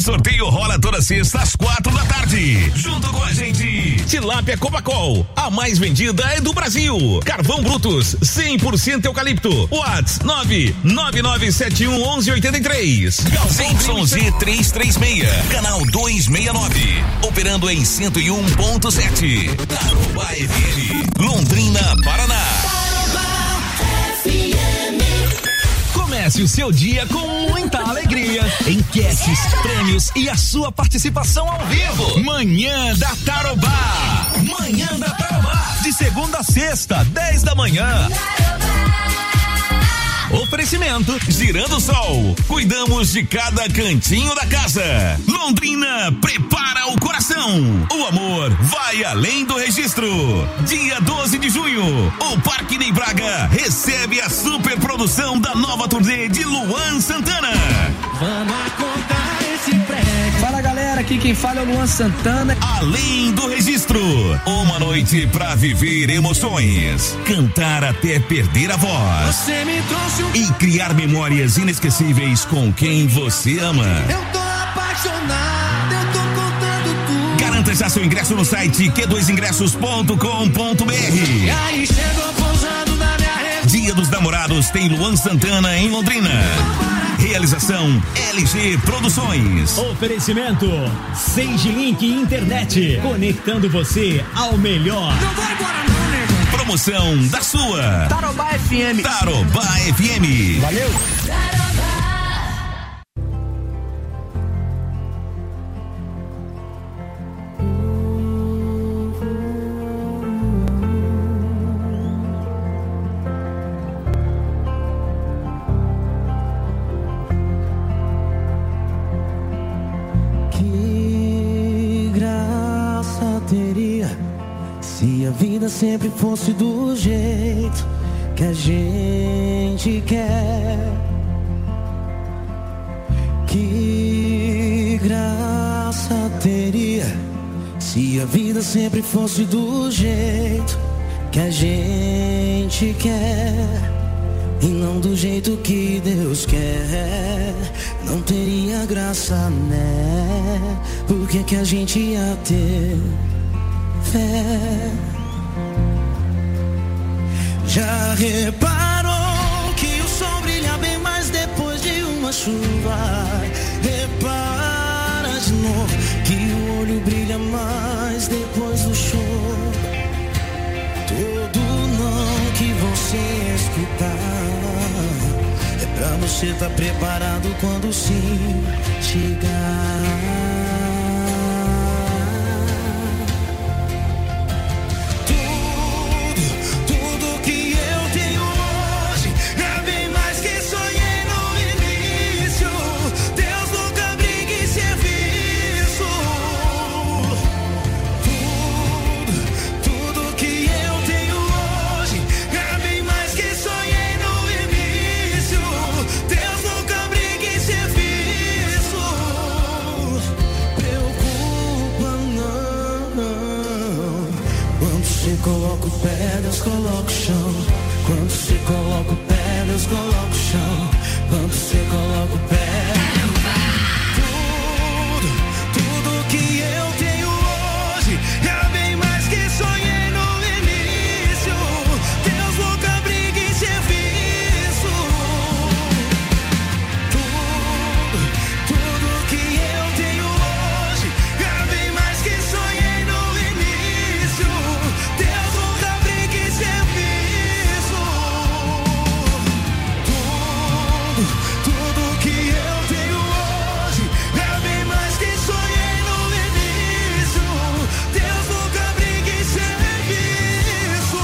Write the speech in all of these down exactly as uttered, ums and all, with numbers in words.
sorteio rola toda sexta às quatro da tarde. Junto com a gente, Tilápia Copacol, a mais vendida é do Brasil. Carvão Brutus, cem por cento eucalipto. WhatsApp nove nove nove sete um um um oito três. Y Z trezentos e trinta e seis, canal duzentos e sessenta e nove. Operando em cento e um ponto sete. Tarobá F M, Londrina, Paraná. Comece o seu dia com muita alegria. Enquetes, prêmios e a sua participação ao vivo. Manhã da Tarobá. Manhã da Tarobá. De segunda a sexta, dez da manhã. Oferecimento Girando Sol. Cuidamos de cada cantinho da casa. Londrina prepara o coração. O amor vai além do registro. Dia doze de junho, o Parque Ney Braga recebe a super produção da nova turnê de Luan Santana. Vamos contar esse prédio. Fala galera, aqui quem fala é o Luan Santana. Além do registro, uma noite pra viver emoções, cantar até perder a voz. Você me trouxe um... E criar memórias inesquecíveis com quem você ama. Eu tô apaixonado, eu tô contando tudo. Garanta já seu ingresso no site q dois ingressos ponto com ponto b r. E aí chegou pousando na minha rede. Dia dos Namorados tem Luan Santana em Londrina. Realização L G Produções. Oferecimento Sage Link Internet, conectando você ao melhor. Não vai embora não, nego. Promoção da sua Tarobá F M. Tarobá F M. Valeu. Sempre fosse do jeito que a gente quer. Que graça teria se a vida sempre fosse do jeito que a gente quer e não do jeito que Deus quer. Não teria graça, né? Por que que a gente ia ter fé? Já reparou que o sol brilha bem mais depois de uma chuva? Repara de novo que o olho brilha mais depois do choro. Todo não que você escutar é pra você estar preparado quando sim chegar. Coloca o pé, Deus coloca o chão. Quando você coloca o pé, Deus coloca o chão. Quando você coloca o pé, tudo, tudo que eu tenho hoje é bem mais que sonhei no início. Deus nunca briga em serviço. Tudo, tudo que eu tenho hoje é bem mais que sonhei no início. Deus nunca briga em serviço. Tudo, tudo que eu tenho hoje é bem mais que sonhei no início. Deus nunca briga em serviço.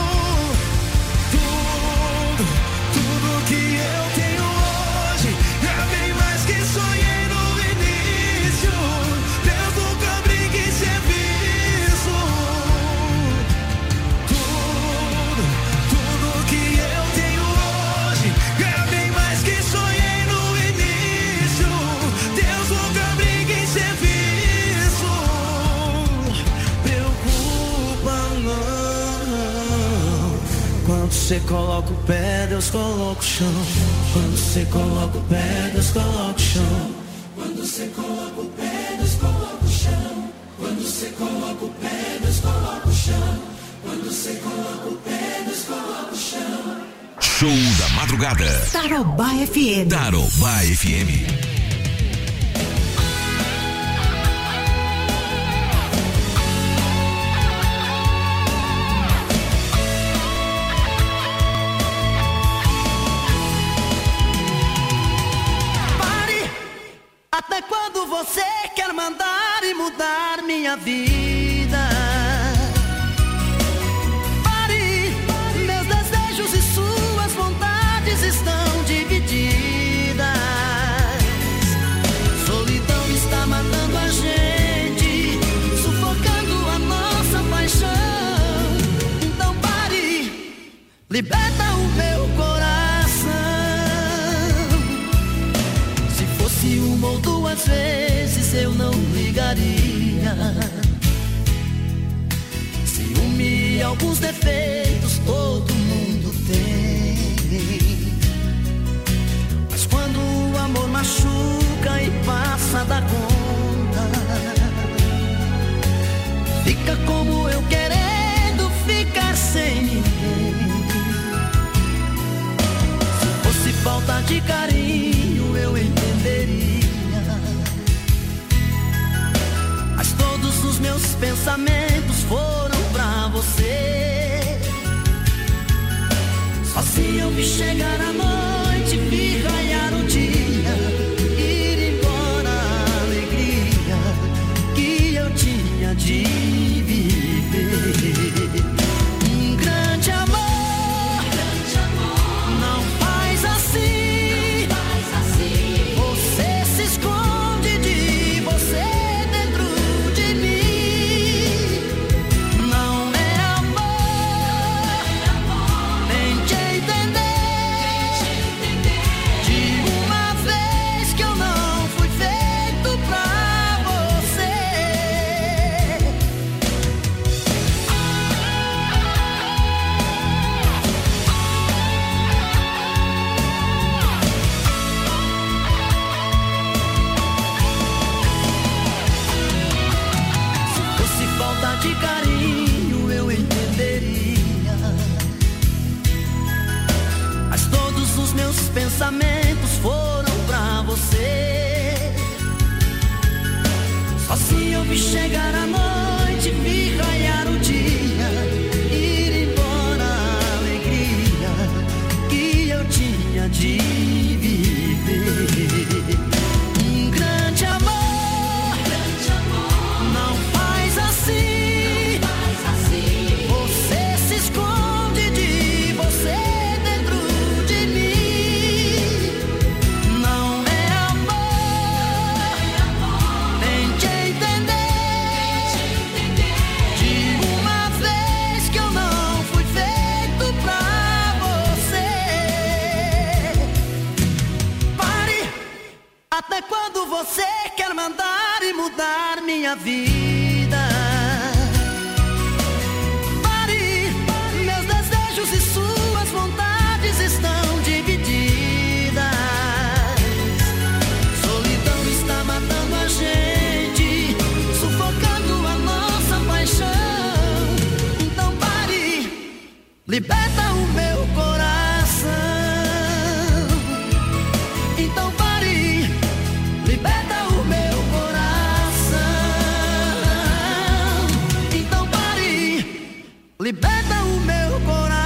Tudo, tudo que eu tenho hoje é bem mais que sonhei no início. Deus nunca briga em serviço. Tudo, tudo que eu tenho hoje é bem mais que sonhei no início. Deus nunca briga em serviço. Preocupa não. Quando você coloca o pé, Deus coloca o chão. Quando você coloca o pé, Deus coloca o chão. Quando você você coloca o pé, Deus coloca o chão. Quando você coloca o pé, Deus coloca o chão. Quando você coloca o pé, Deus coloca o chão. Show da madrugada. Tarobá F M. Tarobá F M. Pare! Até quando você quer mandar e mudar minha vida? Pare! Meus desejos e suas vontades estão divididas. Solidão está matando a gente, sufocando a nossa paixão. Então pare, liberta o meu coração. Se fosse uma ou duas vezes eu não ligaria. Ciúme e alguns defeitos todo mundo tem, mas quando o amor machuca e passa da conta, fica como eu querendo ficar sem ninguém. Se fosse falta de carinho eu entenderia, mas todos os meus pensamentos foram pra você. Só se eu vi chegar à noite, vi raiar o dia, ir embora a alegria que eu tinha de viver. Um grande amor, não faz assim. Você se esconde de você dentro de mim. Não é amor, tente entender. De uma vez que eu não fui feito pra você. Se fosse falta de carinho eu entenderia, mas todos os meus pensamentos foram pra você. Só se eu vi chegar à noite, vi raiar o dia, ir embora a alegria que eu tinha de viver. Um grande amor, não faz assim. Você se esconde de você dentro de mim. Não é amor, tente entender. De uma vez que eu não fui feito pra você. Pare! Até quando você quer mandar e mudar minha vida? Pare! Meus desejos e suas vontades estão divididas. Solidão está matando a gente, sufocando a nossa paixão. Então pare, liberta o meu coração. Então pare, liberta o meu coração. Então pare, liberta o meu coração.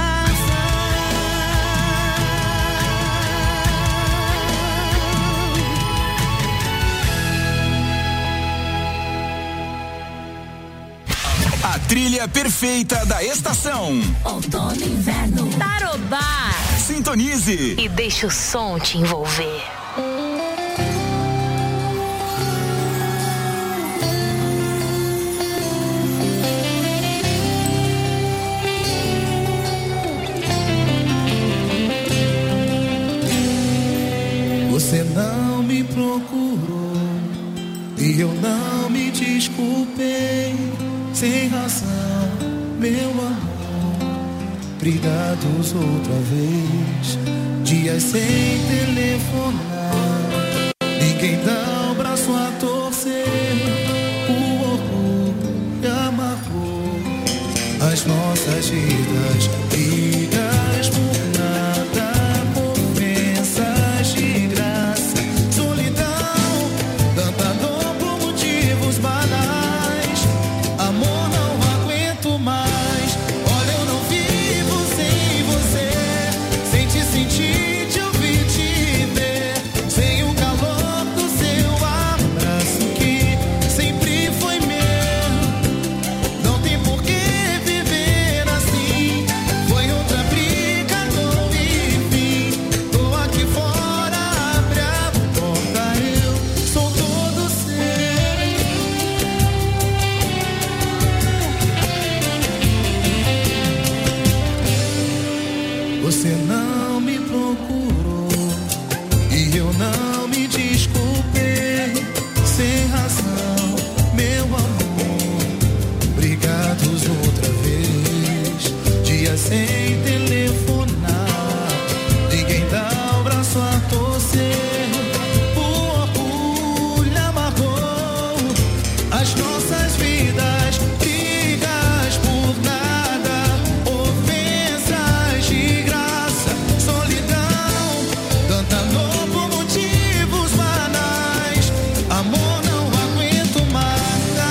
A trilha perfeita da estação. Outono e inverno. Tarobá. Sintonize E deixa o som te envolver. Você não me procurou e eu não me desculpei. Sem razão, meu amor, brigados outra vez. Dias sem telefonar, ninguém dá o braço a torcer. O orgulho amargou as nossas vidas. Brigas por nada, ofensas de graça, solidão, tanta dor por motivos banais. Amor, não aguento mais. Olha, eu não vivo sem você, sem te sentir, te ouvir, te ver, sem o calor do seu abraço que sempre foi meu. Não tem por que viver assim. Foi outra briga, dor e fim. Tô aqui fora, abre a porta, eu sou todo seu. Você não me procurou e eu não me desculpei. Sem razão, meu amor, brigados outra vez. Dias sem telefonar, ninguém dá o braço a torcer. O orgulho amargou as nossas vidas. Brigas por nada, ofensas de graça, solidão, tanta dor por motivos banais. Amor, não aguento mais.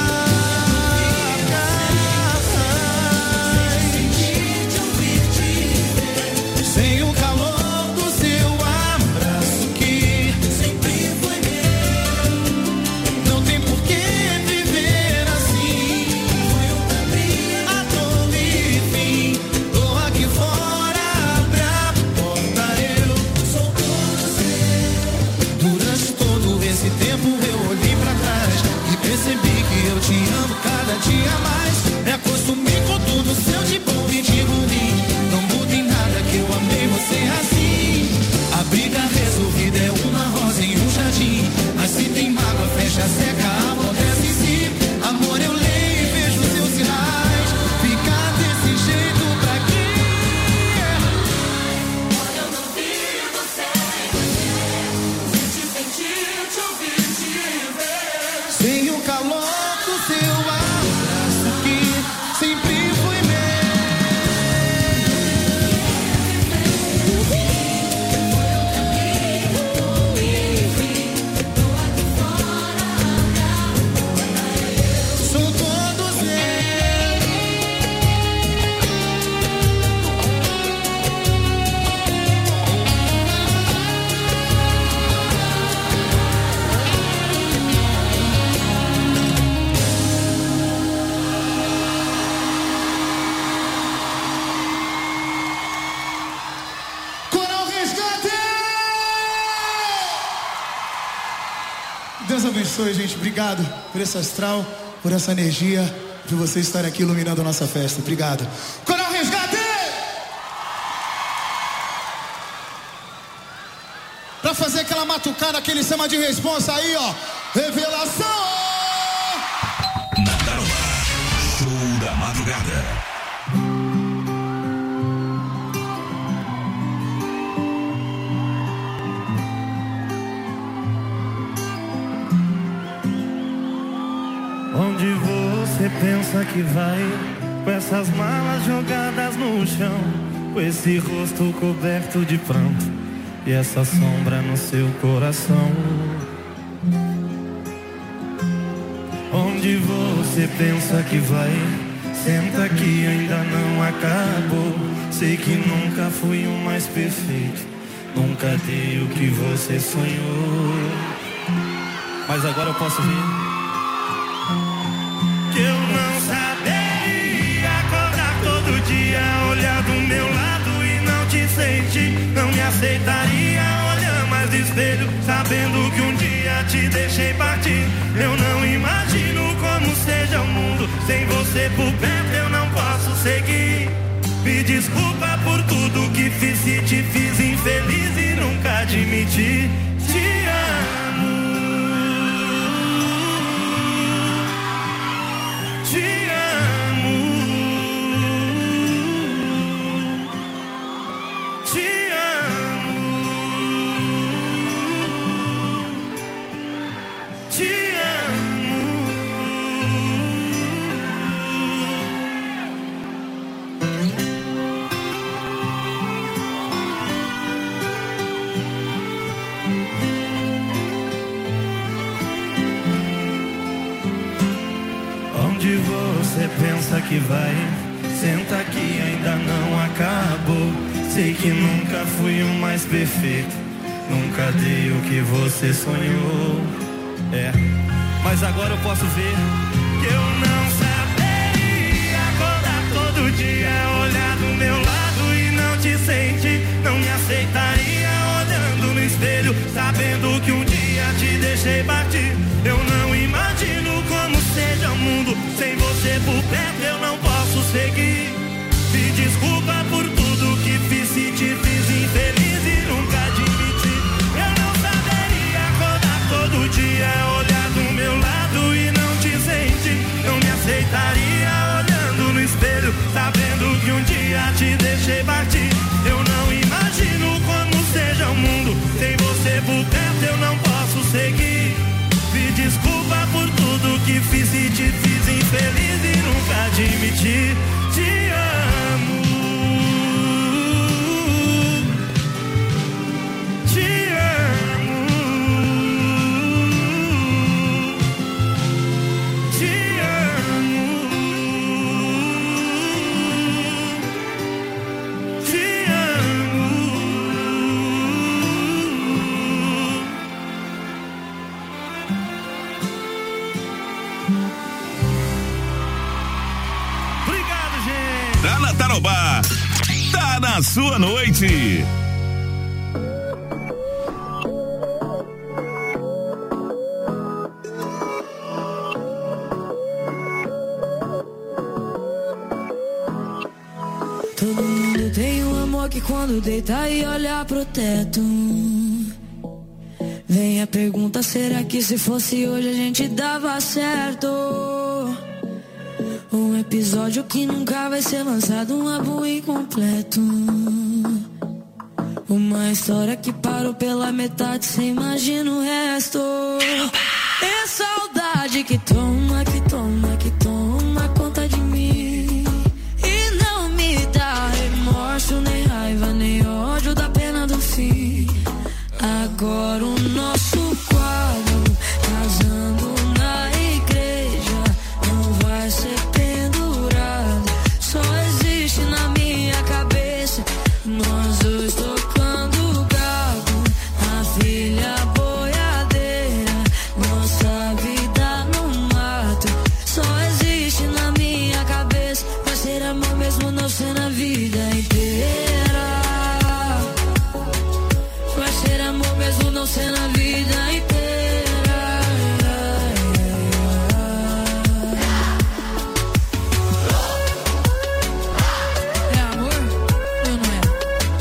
Sem o calor do seu abraço que sempre foi meu. Não tem por que viver assim. Foi outra briga, a dor e fim. Tô aqui fora, abre a porta, eu sou todo seu. Durante todo esse tempo eu olhei pra trás e percebi que eu te amo cada dia mais. Me acostumei com tudo seu de bom e de ruim. Não muda em nada que eu amei você assim. A briga resolvida é uma rosa em um jardim. Mas se tem mágoa, fecha, seca, apodrece sim. Amor, eu leio e vejo seus sinais. Ficar desse jeito pra quê? Olha, eu não vivo sem você, sem te sentir, te ouvir, te ver. Sem o calor do seu abraço que sempre foi meu. Sou todo seu. Coral Resgate! Deus abençoe, gente. Obrigado por esse astral, por essa energia, por vocês estarem aqui iluminando a nossa festa. Obrigado. Coral Resgate! Pra fazer aquela matucada, aquele samba de responsa aí, ó. Revelação! Na Tarobá, show da madrugada. Onde você pensa que vai, com essas malas jogadas no chão, com esse rosto coberto de pranto e essa sombra no seu coração? Onde você pensa que vai, senta que ainda não acabou. Sei que nunca fui o mais perfeito, nunca dei o que você sonhou, mas agora eu posso ver que eu não saberia acordar todo dia, olhar do meu lado e não te sentir. Não me aceitaria olhar mais no espelho, sabendo que um dia te deixei partir. Eu não imagino como seja o mundo sem você por perto, eu não posso seguir. Me desculpa por tudo que fiz, se te fiz infeliz e nunca admiti. Te amo. Te amo, te amo, te amo. Onde você pensa que vai? Senta que ainda não acabou. Sei que nunca fui o mais perfeito, nunca dei o que você sonhou. É, mas agora eu posso ver que eu não saberia acordar todo dia, olhar do meu lado e não te sentir. Não me aceitaria olhando no espelho, sabendo que um dia te deixei partir. Eu não imagino como seja o mundo sem você por perto, eu não posso seguir. Me desculpa por tudo que fiz, se te fiz infeliz e nunca admiti. Eu não saberia acordar todo dia, olhar do meu lado e não te sentir. Não me aceitaria olhando no espelho, sabendo que um dia te deixei partir. Eu não imagino como seja o mundo sem você por perto, eu não posso seguir. Me desculpa por tudo que fiz, se te fiz infeliz e nunca admiti. Te amo, te amo, te amo, te amo. Obrigado, gente. Tá na Tarobá, tá na sua noite. Todo mundo tem um amor que quando deita e olha pro teto, vem a pergunta, será que se fosse hoje a gente dava certo? Um episódio que nunca vai ser lançado, um álbum incompleto. Uma história que parou pela metade, cê imagina o resto. É saudade que toma, que toma, que toma conta de mim. E não me dá remorso, nem raiva, nem ódio da pena do fim. Agora o nosso quadro, casando na igreja, não vai ser pendurado, só existe na minha cabeça. Nós dois tocando gado, a filha boiadeira, nossa vida no mato, só existe na minha cabeça. Vai ser amor mesmo não ser na vida inteira. Vai ser amor mesmo não ser na vida inteira. É amor ou não é?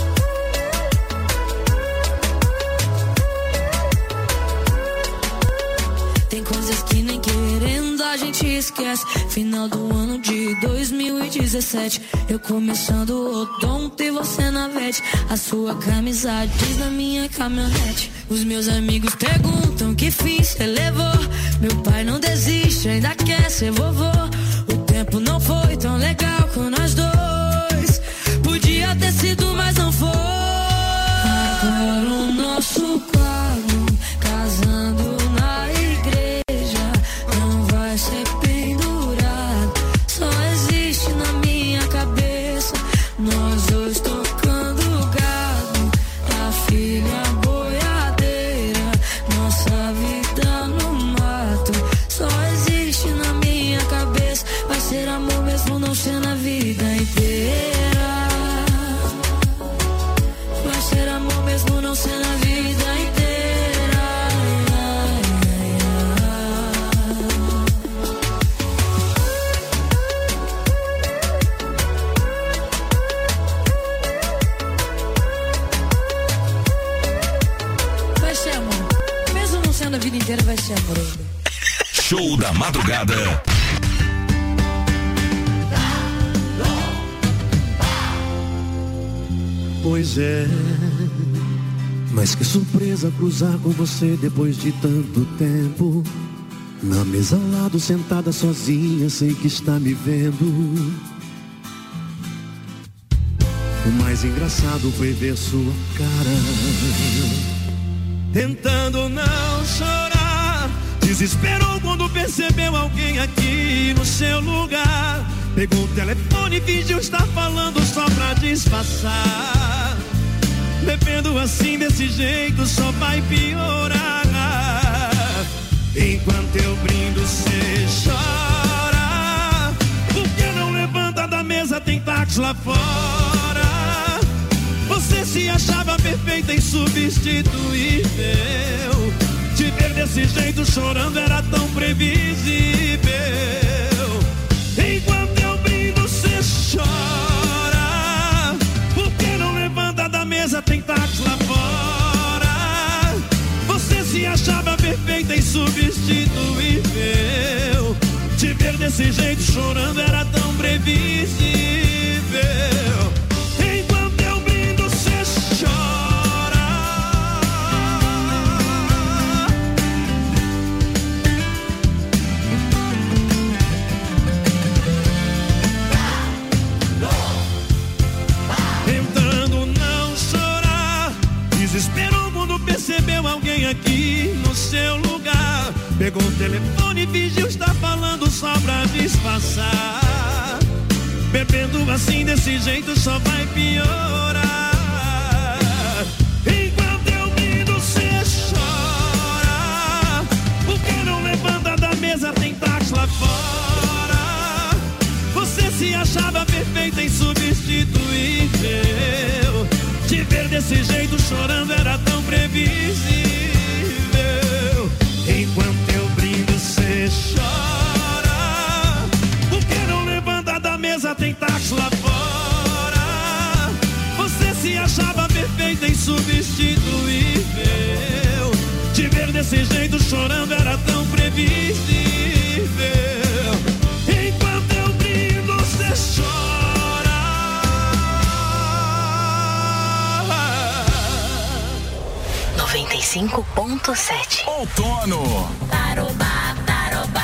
Tem coisas que nem querendo a gente esquece. Final do ano de dois mil e dezessete, eu começando o odonto e você na vete. A sua camisa diz na minha caminhonete. Os meus amigos perguntam que fim cê levou. Meu pai não desiste, ainda quer ser vovô. O tempo não foi tão legal com nós dois, podia ter sido, mas não foi. Agora o nosso quadro, casando na igreja, não vai ser pendurado, só existe na minha cabeça. Nós dois tocando gado, a filha boiadeira, nossa vida no mato, só existe na minha cabeça. Vai ser amor mesmo não ser na vida inteira. Vai ser amor mesmo não ser na vida inteira. Vai ser amor. Mesmo não sendo a vida inteira, vai ser amor ainda. Show da madrugada. Pois é, mas que surpresa cruzar com você depois de tanto tempo. Na mesa ao lado, sentada sozinha, sei que está me vendo. O mais engraçado foi ver sua cara, tentando não chorar, Desesperou quando percebeu alguém aqui no seu lugar. Pegou o telefone e fingiu estar falando só pra disfarçar. Bebendo assim desse jeito só vai piorar. Enquanto eu brindo cê chora. Por que não levanta da mesa, tem táxi lá fora. Você se achava perfeita, insubstituível. Te ver desse jeito chorando era tão previsível. Enquanto eu brindo cê chora. Por que não levanta da mesa, tem táxi lá fora. Você se achava perfeita, insubstituível. Te ver desse jeito chorando era tão previsível. Enquanto eu brindo cê chora. Tentando não chorar. Desesperou quando percebeu alguém aqui no seu lugar. Pegou o telefone e fingiu estar falando só pra disfarçar. Bebendo assim desse jeito só vai piorar. Enquanto eu brindo cê chora. Por que não levanta da mesa, tem táxi lá fora. Você se achava perfeita, insubstituível. Te ver desse jeito chorando era tão previsível. Enquanto eu brindo cê chora. Por que não levanta da mesa, tem táxi lá fora. Você se achava perfeita, insubstituível. Te ver desse jeito chorando era tão previsível. Enquanto eu brindo cê chora. noventa e cinco ponto sete. Outono. Tarobá, tarobá.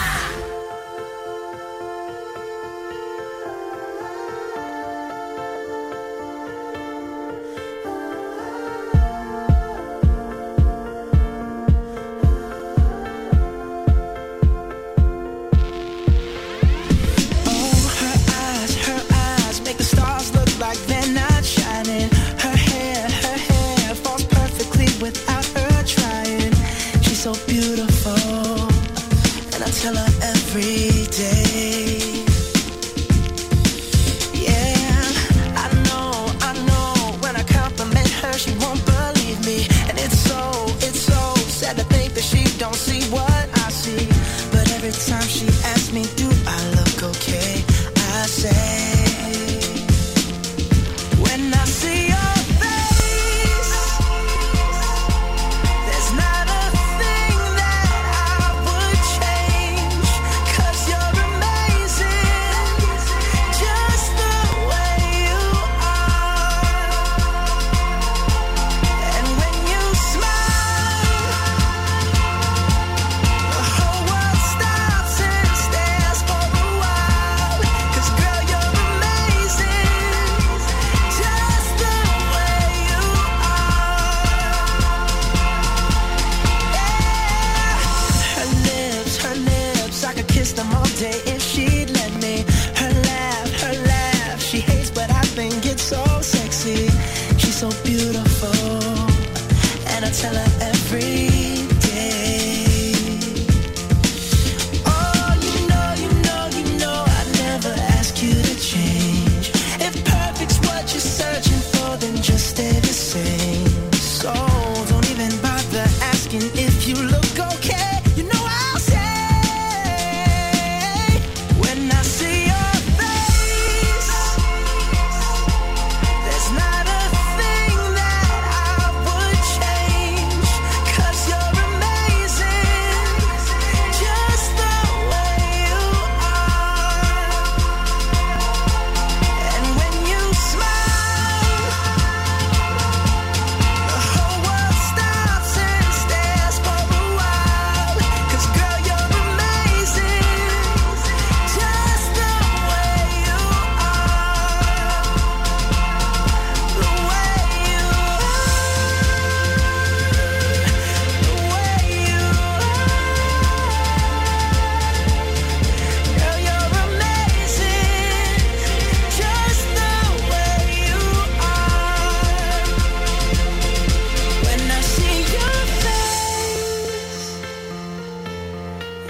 If you look okay, you know I'll say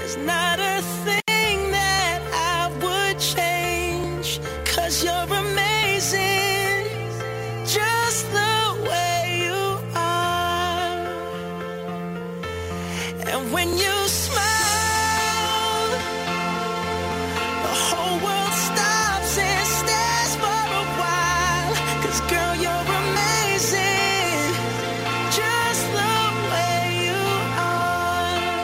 There's not a thing that I would change, 'cause you're amazing, just the way you are. And when you smile, the whole world stops and stares for a while, 'cause girl, you're amazing, just the way you are.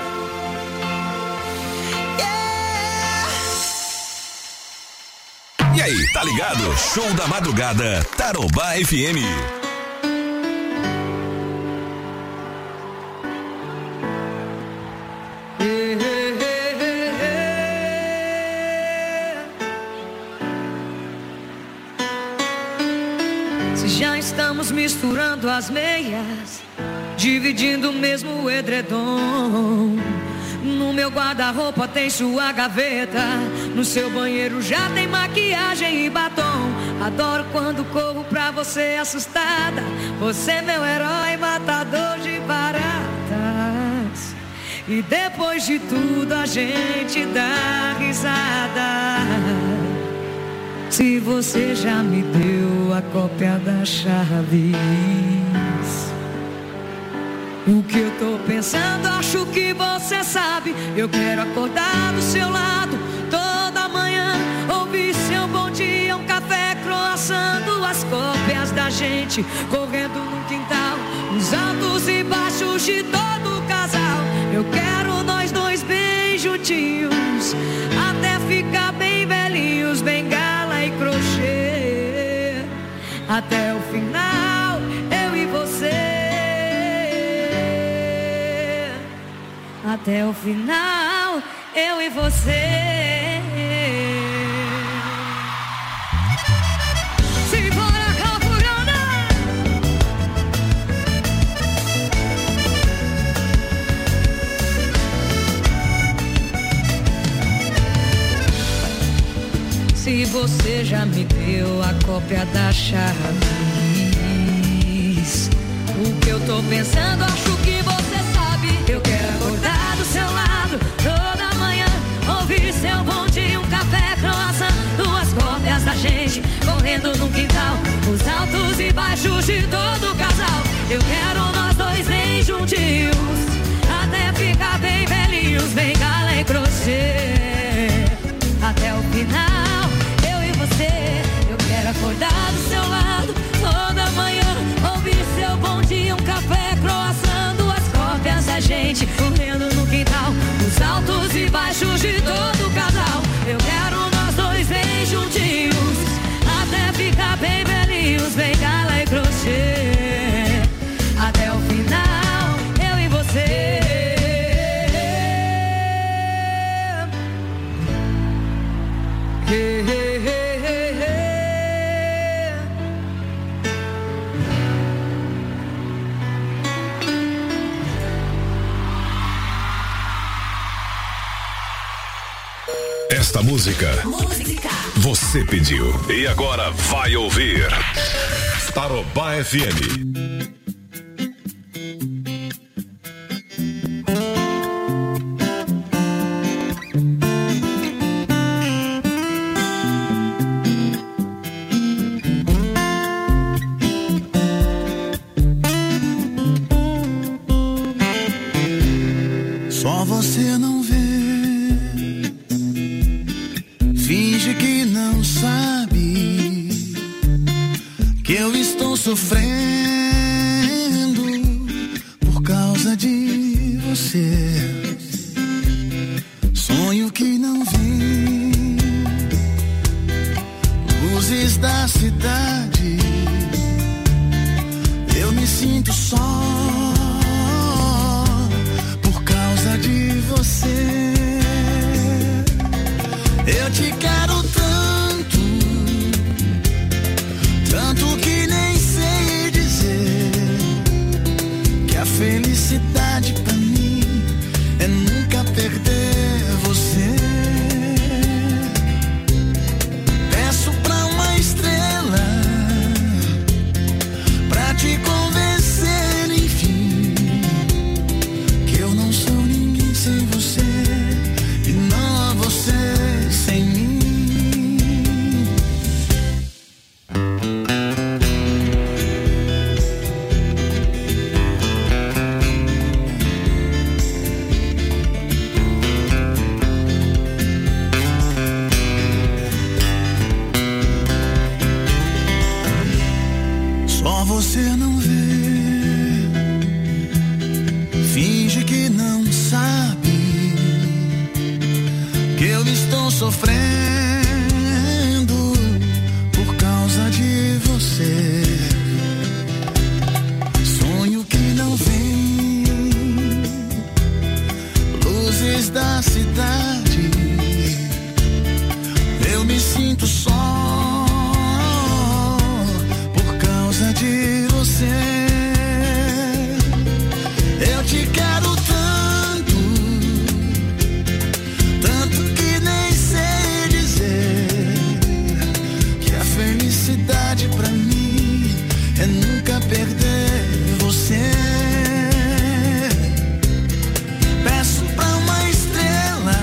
Yeah. E aí, tá ligado? Show da madrugada, Tarobá F M. Se já estamos misturando as meias, dividindo o mesmo edredom. No meu guarda-roupa tem sua gaveta, no seu banheiro já tem maquiagem e batom. Adoro quando corro pra você assustada, você é meu herói, matador de baratas. E depois de tudo a gente dá risada. Se você já me deu a cópia das chaves, o que eu tô pensando, acho que você sabe. Eu quero acordar do seu lado toda manhã, ouvir seu bom dia, um café, croissant, duas cópias da gente correndo no quintal, os altos e baixos de todo o casal. Eu quero nós dois bem juntinhos, até ficar bem velhinhos, bengala e crochê, até o final, eu e você. Até o final, eu e você. Simbora, Calfurana! Se você já me deu a cópia das chaves, o que eu tô pensando, acho que você sabe. Eu quero acordar do seu lado toda manhã, ouvir seu bom dia, um café, croissant, duas cópias da gente correndo no quintal, os altos e baixos de todo o casal. Eu quero nós dois bem juntinhos, até ficar bem velhinhos, bengala e crochê, até o final, eu e você. Eu quero acordar do seu lado toda manhã, ouvir seu bom dia, um café, croissant, duas cópias da gente correndo no quintal, os altos e baixos de todo o casal. Eu quero nós dois bem juntinhos, até ficar bem velhinhos, bengala e crochê, até o final, eu e você. Hey, hey, hey, hey, hey. Esta música, Música. você pediu e agora vai ouvir. Tarobá F M. Só você não vê, finge que não sabe que eu estou sofrendo por causa de você. Sonho que não vi, luzes da cidade, eu me sinto só por causa de você. Eu te quero tanto, tanto que nem sei dizer que a felicidade pra mim é nunca perder você. Peço pra uma estrela pra te convencer, enfim, que eu não sou ninguém sem você. estou sofrendo por causa de você. Sonho que não vem, luzes da cidade. Eu me sinto só por causa de você. Eu te quero tanto, tanto que nem sei dizer que a felicidade pra mim é nunca perder você. Peço pra uma estrela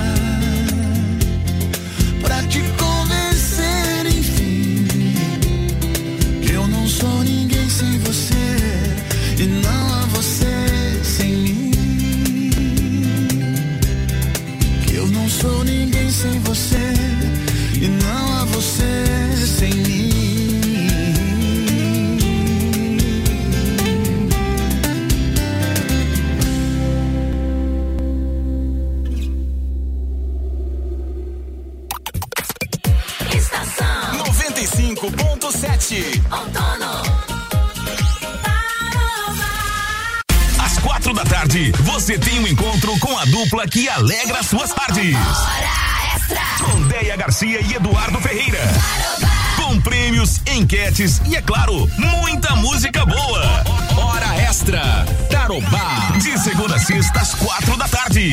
pra te convencer, enfim, que eu não sou ninguém sem você e não há você sem mim. Que eu não sou ninguém sem você e não há você sem mim. Estação noventa e cinco ponto sete. Outono. Às quatro da tarde, você tem um encontro com a dupla que alegra suas tardes. Hora Extra. Com Deia Garcia e Eduardo Ferreira. Com prêmios, enquetes e, é claro, muita música boa. Hora Extra. Tarobá. De segunda a sexta, às quatro da tarde.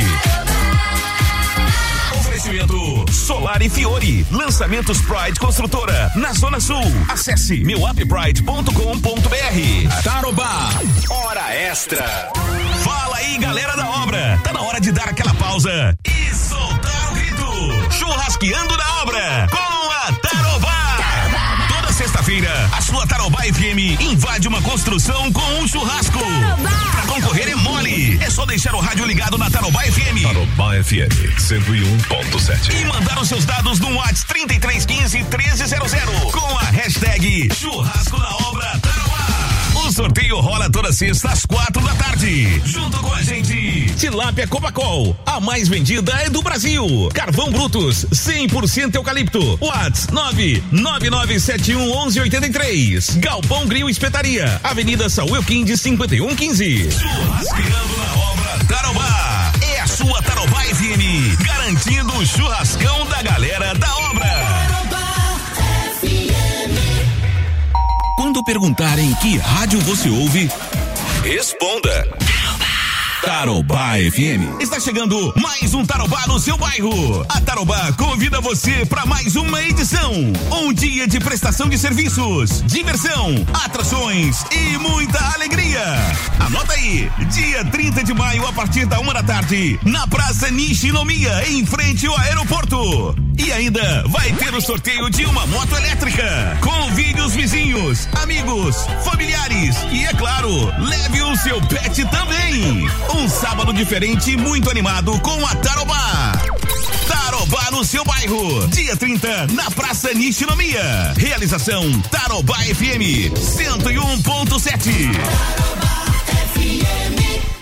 Oferecimento Solar e Fiore. Lançamentos Pride Construtora na Zona Sul. Acesse meu app pride ponto com ponto b r. Tarobá. Hora Extra. Fala aí, galera da obra. Tá na hora de dar aquela pausa e soltar o grito. Churrasqueando na obra com a Tarobá. Tarobá. Toda sexta-feira, a sua Tarobá F M invade uma construção com um churrasco. Tarobá. Pra concorrer é mole. É só deixar o rádio ligado na Tarobá F M. Tarobá F M cento e um ponto sete. E mandar os seus dados no WhatsApp trinta e três quinze, treze zero zero com a hashtag Churrasco na Obra Tarobá. O sorteio rola toda sexta às quatro da tarde. Junto com a gente, Tilápia Copacol, a mais vendida é do Brasil. Carvão Brutus, cem por cento eucalipto. WhatsApp nove nove nove sete um um um oito três. Galpão Grill Espetaria, Avenida Saúl Quinde cinquenta e um quinze. Churrasqueando na Obra Tarobá. É a sua Tarobá F M, garantindo o churrascão da galera da obra. Tarobá F M. Quando perguntarem que rádio você ouve, responda Tarobá F M. Está chegando mais um Tarobá no seu bairro. A Tarobá convida você para mais uma edição. Um dia de prestação de serviços, diversão, atrações e muita alegria. Anota aí, dia trinta de maio a partir da uma da tarde, na Praça Nishinomiya, em frente ao aeroporto. E ainda vai ter o sorteio de uma moto elétrica. Convide os vizinhos, amigos, familiares e, é claro, leve o seu pet também. Um sábado diferente e muito animado com a Tarobá. Tarobá no seu bairro. Dia trinta, na Praça Nishinomiya. Realização Tarobá F M cento e um ponto sete. Tarobá F M.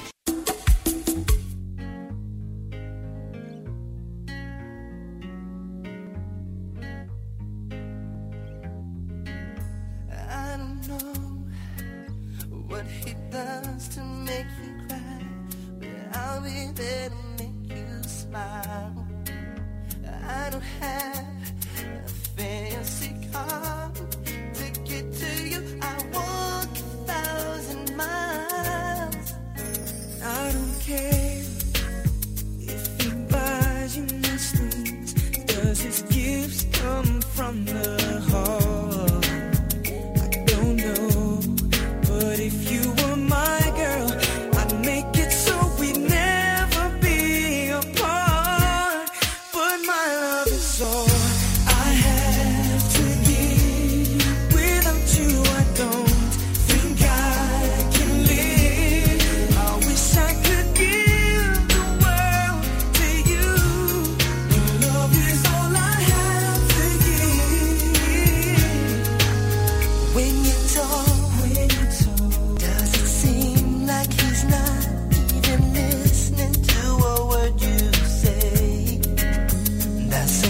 I don't know what he does to make you cry, but I'll be there to make you smile. I don't have a fancy car to get to you. I walk a thousand miles. I don't care if he buys you nice things. Does his gifts come from the heart? I don't know, but if you were my girl, I'd make it so we'd never be apart. But my love is all I have to give. Without you, I don't think I can live. I wish I could give the world to you. Your love is all I have to give.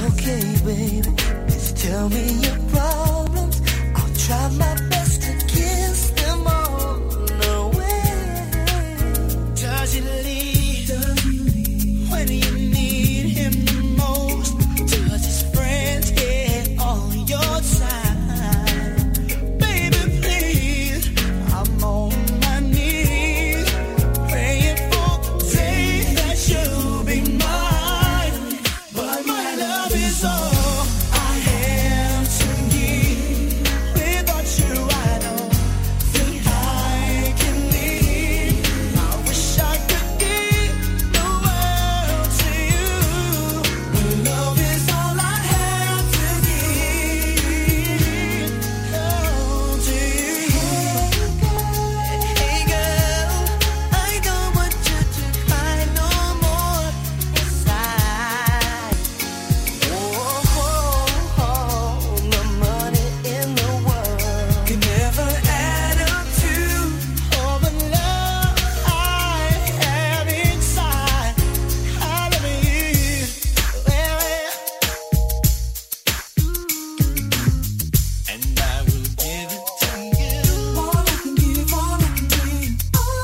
Okay, baby, just tell me your problems. I'll try my best to kiss them all away. Does he leave? Does he leave? When you need him the most? Does his friends get on your side? Baby, please, I'm on my knees, praying for the day that you'll be mine. But my love is all I have to give. Without you, I don't think I can live. I wish I could give the world to you. But love is all I have to give. Oh, to you. Hey girl, I don't want you to cry no more inside. Oh, oh, oh, the money in the world can never add up to all the love I have inside. I love you, well, and I will give it to you. All I can give, all I can give.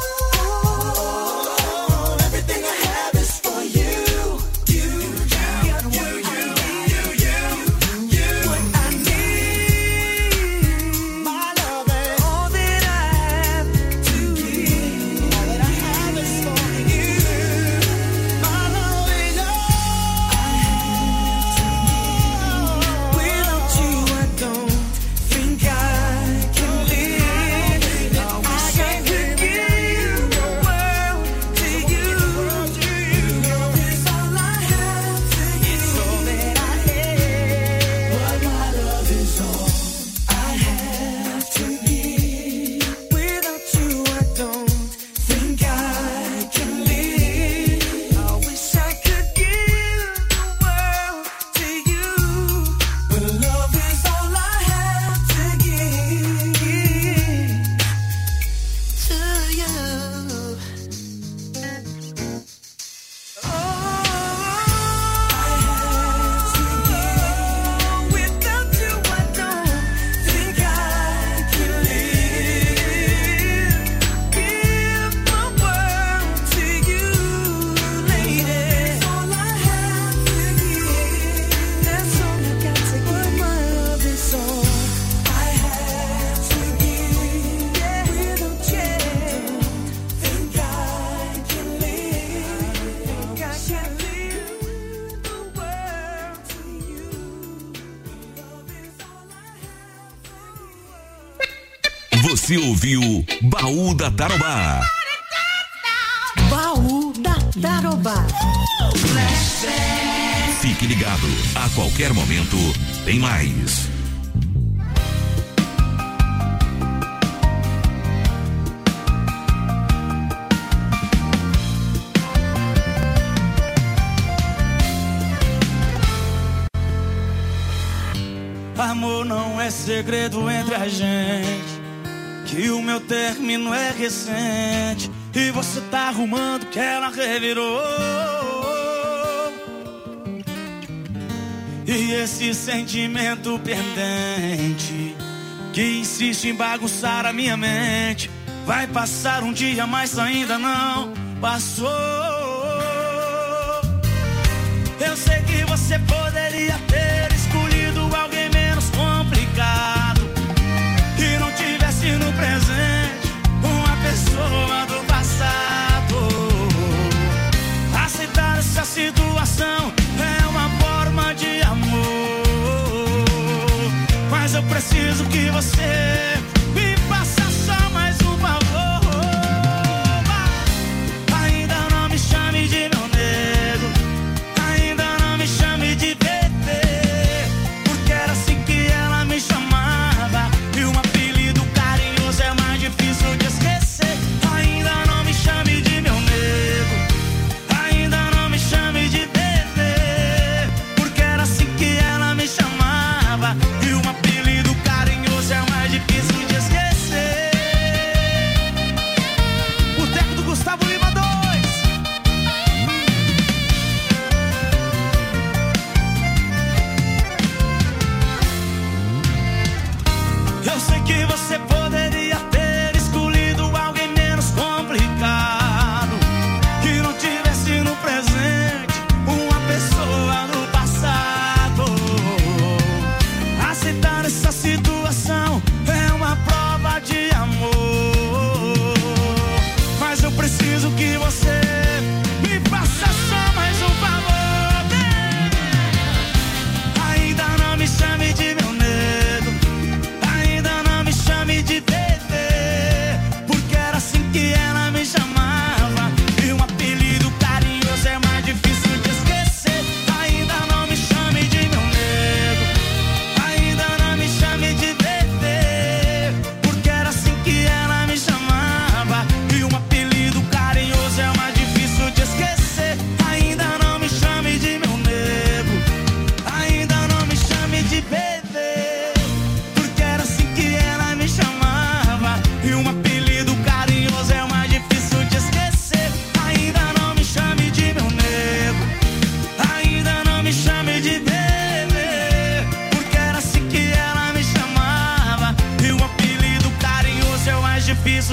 Oh, everything I have is for you. You, you, you, you, you, you, you. What I need, my love, and all that I have to give. All that I have is for you. My love is all I have to give. Without you, I don't think I can live. I wish I could give the world to you. Love is all I have to give. It's all that I have. But my love is all I have to give. Without you, I don't think I can live. I wish I could give the world to you. But love is all I have to give to you. Oh, I have to give. Without you, I don't think I can live. Give the world to you, lady. That's all I have to give. That's all I got to give. But my love is all I have to give. Yeah, without you, think I can live. Think I can live the world to you. Love is all I have. Você ouviu Baú da Tarobá. Baú da Tarobá. Fique ligado, a qualquer momento tem mais. Amor não é segredo entre a gente, que o meu término é recente e você tá arrumando que ela revirou. E esse sentimento pendente que insiste em bagunçar a minha mente vai passar um dia, mas ainda não passou. Eu sei que você poderia ter escolhido alguém menos complicado, que não tivesse no presente uma pessoa do passado. Aceitar essa situação é uma forma de amor, mas eu preciso que você me faça só mais um favor. Ainda não me chame de meu nego, ainda não me chame de bebê.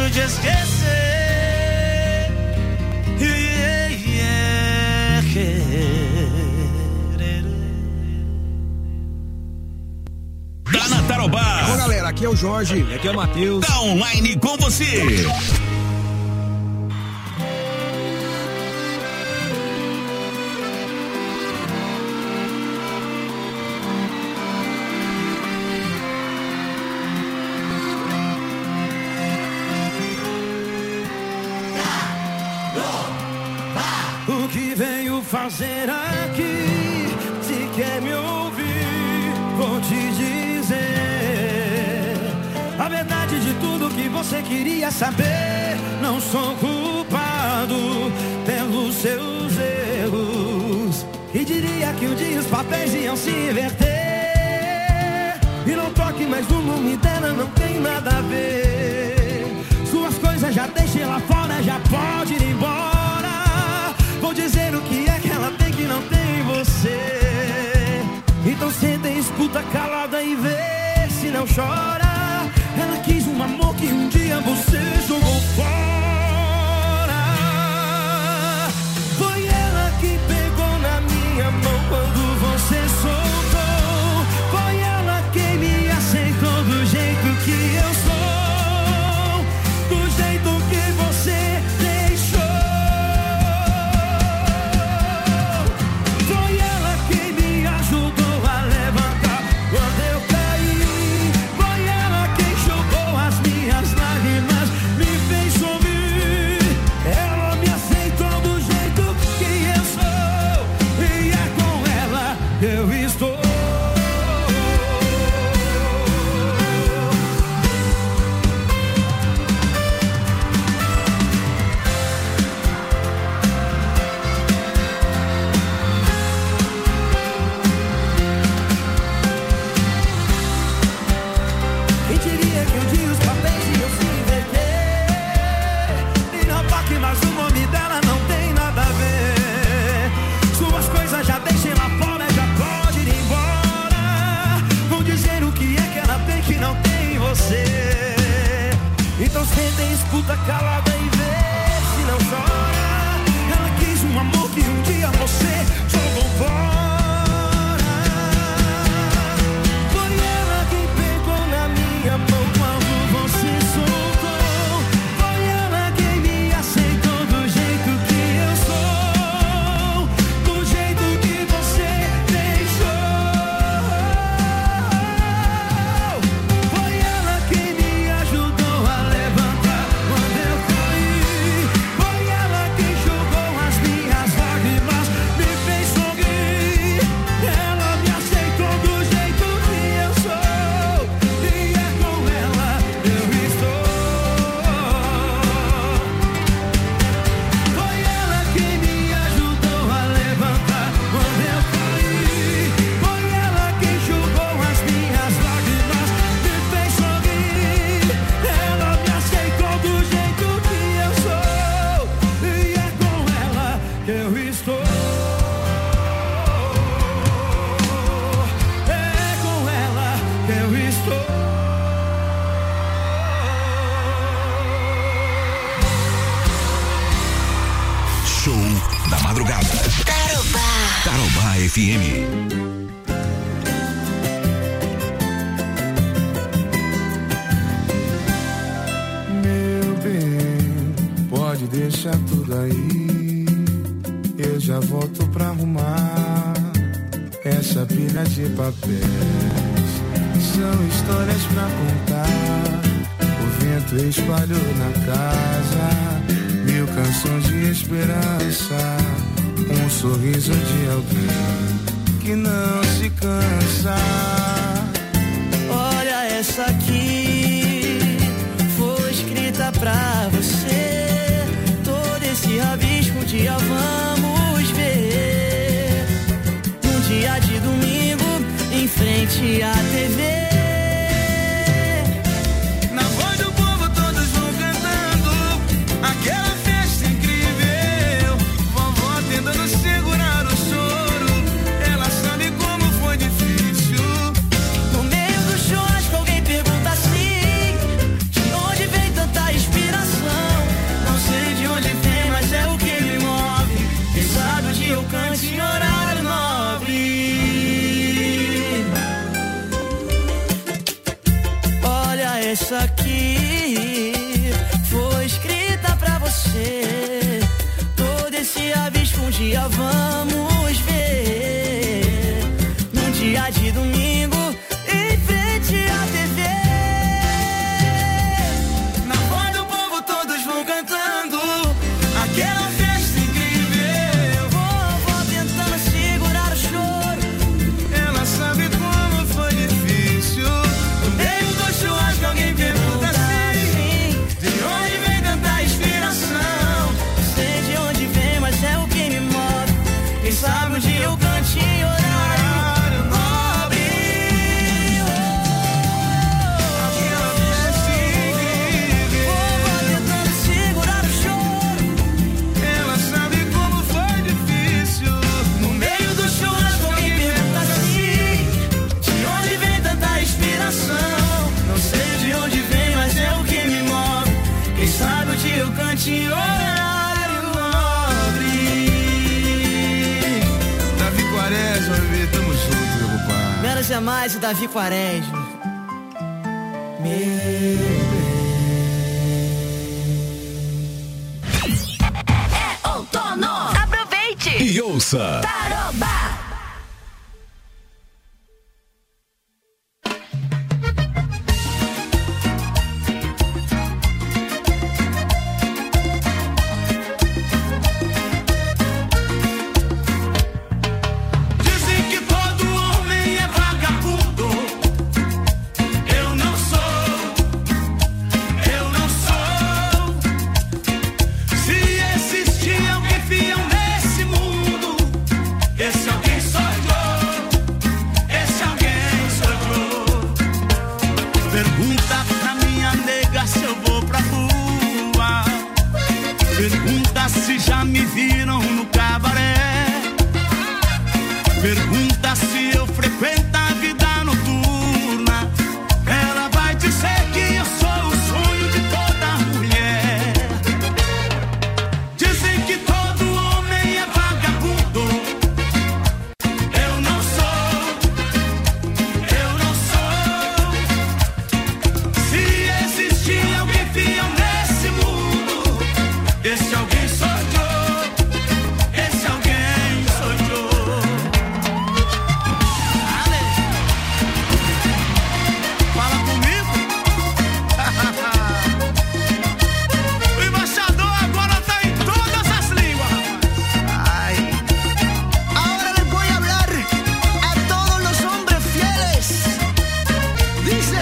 jeito de esquecer. Yeah, yeah, yeah. Tá na Tarobá. Ô galera, aqui é o Jorge, aqui é o Matheus. Tá online com você. O que venho fazer aqui? Se quer me ouvir, vou te dizer a verdade de tudo que você queria saber. Não sou culpado pelos seus erros, e diria que um dia os papéis iam se inverter. E não toque mais no nome dela, não tem nada a ver. Suas coisas já deixei lá fora, já pode ir embora. Vou dizer o que é que ela tem que não tem você. Então senta e escuta calada e vê se não chora. Ela quis um amor que um dia você jogou fora. Foi ela que pegou na minha mão quando você soltou. Foi ela quem me aceitou do jeito que eu sou, do jeito que você deixou. Então senta e escuta calada e vê se não chora. Ela quis um amor que um dia você jogou fora. Foi ela que pegou na minha mão quando você soltou. Foi ela quem me aceitou do jeito que eu sou, do jeito que você deixou. Foi ela quem me ajudou a levantar quando eu caí. Foi ela quem jogou as minhas lágrimas, me fez sorrir. Ela me aceitou do jeito que eu sou, e é com ela eu estou. Foi ela quem me ajudou a levantar quando eu caí. Foi ela quem jogou as minhas lágrimas, me fez sorrir. Ela me aceitou do jeito que eu sou, e é com ela que eu estou. É com ela que eu estou. Show da madrugada. Tarobá. Tarobá F M. Meu bem, pode deixar tudo aí. Eu já volto pra arrumar essa pilha de papéis. São histórias pra contar. O vento espalhou na casa mil canções de esperança. Um sorriso de alguém que não se cansa. Olha essa aqui, foi escrita pra você. Todo esse rabisco um dia vamos ver. Um dia de domingo em frente à T V. Na voz do povo todos vão cantando aquela festa incrível. Vovó tentando segurar o choro, ela sabe como foi difícil. No meio do churrasco alguém pergunta assim: de onde vem tanta inspiração? essa aqui foi escrita pra você. Todo esse abismo um dia vamos ver. Num dia de domingo, em frente à T V. Na voz do povo todos vão cantando aquela festa incrível. Vovó tentando segurar o choro. Ela sabe como foi difícil. No meio do churrasco alguém pergunta assim: de onde vem tanta inspiração? Não sei de onde vem, mas é o que me move. Quem sabe um dia eu cante em horário nobre. Aquela festa incrível. Vovó tentando segurar o choro. Ela sabe como foi difícil. No meio do churrasco alguém pergunta assim: de onde vem tanta inspiração? Não sei de onde vem, mas é o que me move. Quem sabe o dia eu cante em horário nobre. Davi Quaresma, bebê, tamo junto, meu pai. Menos é mais o Davi Quaresma. É outono. Aproveite. E ouça. Taroba. Dizem que todo homem é vagabundo. Eu não sou, eu não sou. Se existir alguém fiel nesse mundo, esse alguém sou eu. Esse alguém sou eu. Pergunta pra minha nega se eu vou pra rua. Pergunta se já me viram no cabaré. Pergunta se eu frequento a vida noturna. Ela vai dizer que eu sou o sonho de toda mulher. Dizem que todo homem é vagabundo. Eu não sou, eu não sou. Se existir alguém fiel nesse mundo, esse alguém sou eu. Esse alguém sou eu. Fala comigo. O embaixador agora tá em todas as línguas. Ay. Ahora les voy a hablar a todos los hombres fieles. Dice,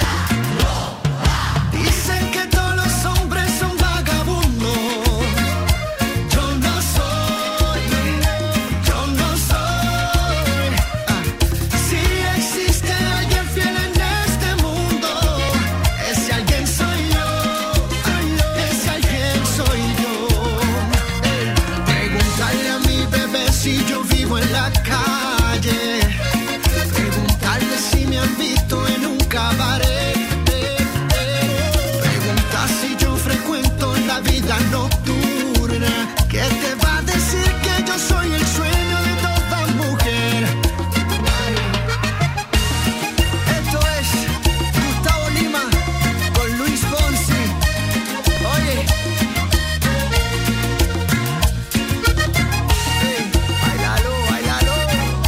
dicen que todos los hombres son vagabundos. Yo no soy, yo no soy. Ah. Si existe alguien fiel en este mundo, ese alguien soy yo. Ese alguien soy yo. Preguntarle a mi bebé si yo vivo en la calle. Preguntarle si me han visto en un cabaret. Preguntar si yo frecuento la vida nocturna. ¿Qué te va a decir que yo soy el sueño de toda mujer? Esto es Gustavo Lima con Luis Fonsi. Oye. Hey, bailalo, bailalo.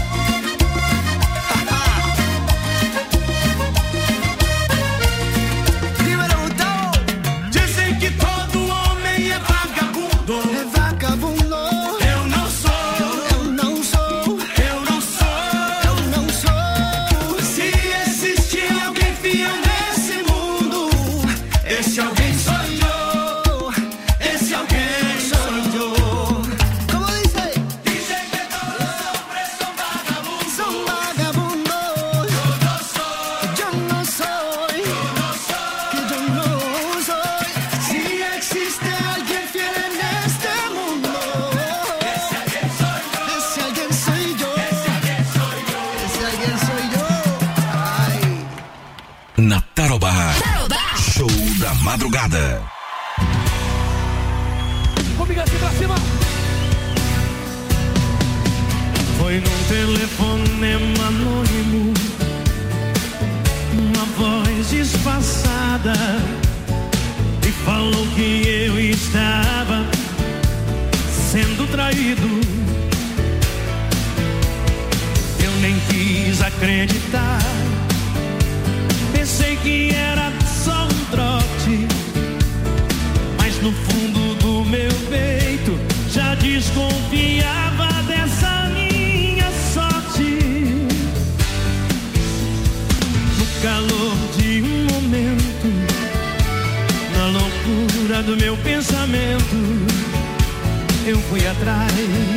Dímelo, Gustavo. Dicen que todo homem é vagabundo. É vagabundo. Eu não sou. Eu não sou. Eu não sou. Eu não sou. Se existir alguém fiel nesse mundo, esse alguém sou eu. Esse alguém sou eu. Como dice? Dicen que todos los hombres son vagabundos. Son vagabundos. Yo no soy. Yo no soy. Yo no soy. Que yo no soy. Si existe alguien fiel en este mundo, ese alguien soy yo. Ese alguien soy yo. Ese alguien soy yo. Ese alguien soy yo. Ay. Na Taroba. Show da madrugada. Comigo assim pra cima. Foi num telefonema anônimo, uma voz voz disfarçada e falou que eu estava sendo traído. Eu nem quis acreditar, pensei que era só um trote, mas no fundo do meu peito já desconfiava dessa minha sorte. No calor de um momento, na loucura do meu pensamento, eu fui atrás,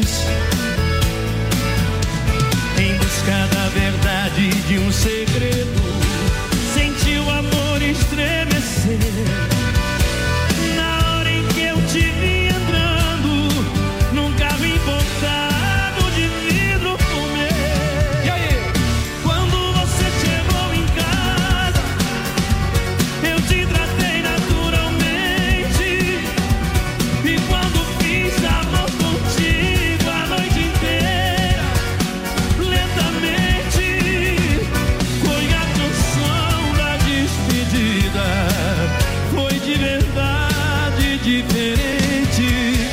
em busca da verdade de um segredo. Senti o amor estremecer na hora em que eu te vi entrando num carro importado de vidro fumê. E aí? Quando você chegou em casa, eu te tratei naturalmente, e quando fiz amor contigo a noite inteira, lentamente, foi a canção da despedida. Foi de verdade diferente.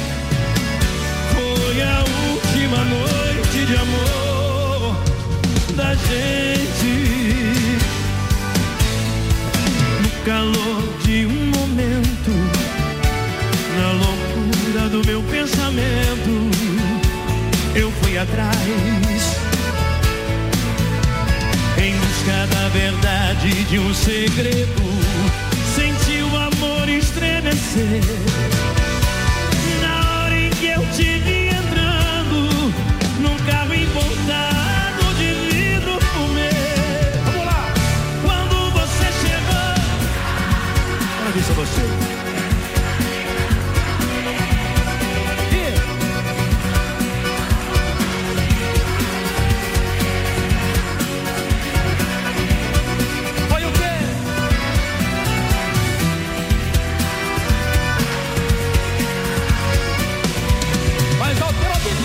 Foi a última noite de amor da gente. No calor de um momento, na loucura do meu pensamento, eu fui atrás, em busca da verdade de um segredo. Senti o amor estremecer na hora em que eu te vi entrando num carro importado de vidro fumê. Vamos lá! Quando você chegou, olha isso a você. Foi o quê? Mais alto, pelo ouvido.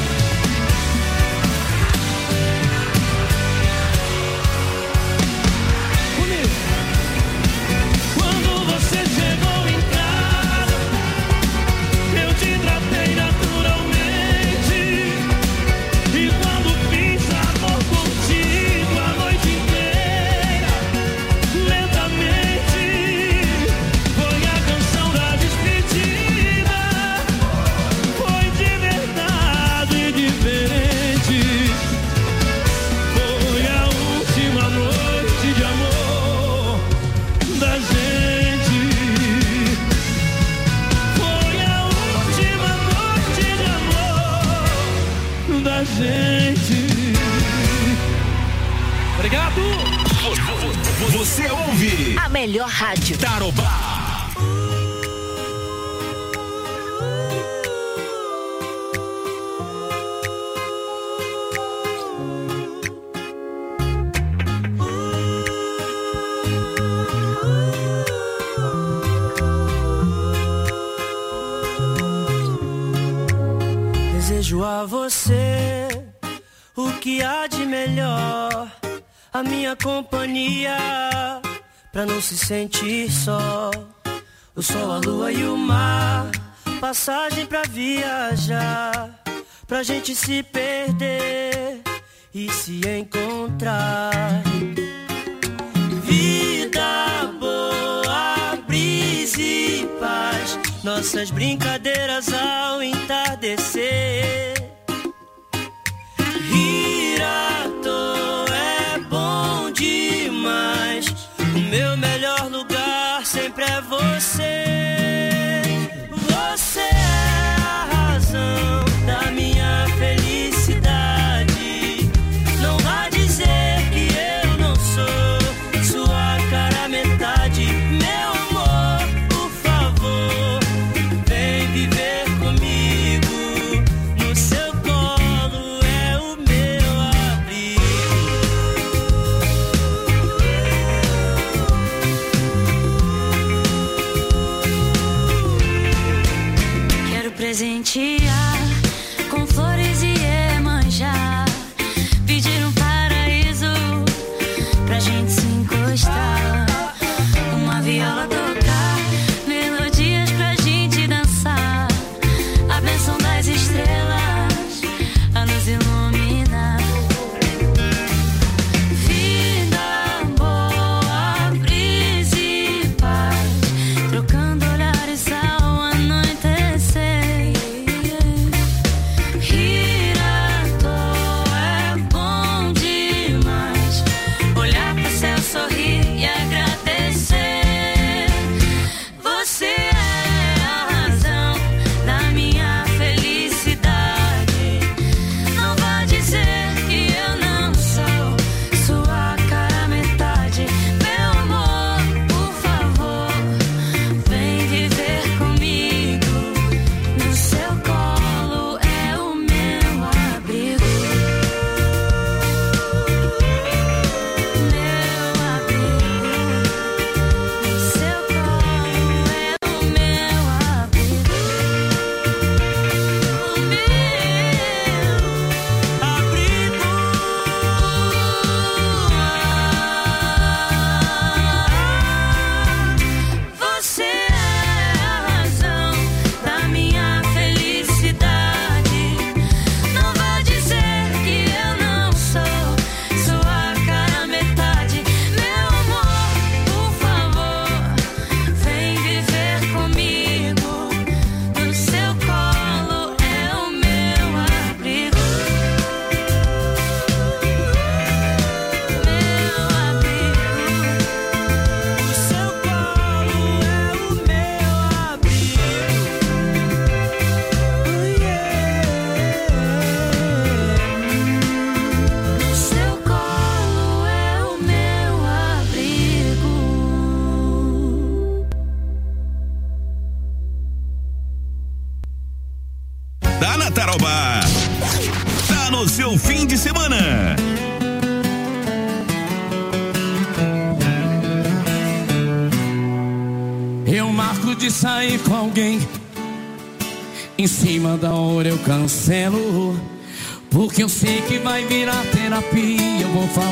Comigo. Quando você chegou em casa, eu te tratei naturalmente, e quando fiz amor contigo a noite inteira, lentamente, foi a canção da despedida. Foi de verdade diferente. Foi a última noite de amor da gente. Foi a última noite de amor da gente. Obrigado. Você ouve A melhor rádio. Tarobá. Desejo a você o que há de melhor, a minha companhia, pra não se sentir só. O sol, a lua e o mar, passagem pra viajar, pra gente se perder e se encontrar. Vida boa, brisa e paz, nossas brincadeiras ao entardecer. Rir à toa é bom demais, o meu melhor lugar sempre é você. Você é a razão da minha felicidade. Não vá dizer que eu não sou sua cara metade. Meu amor, por favor, vem viver comigo no Em cima da hora eu cancelo, porque eu sei que vai virar terapia. Eu vou falar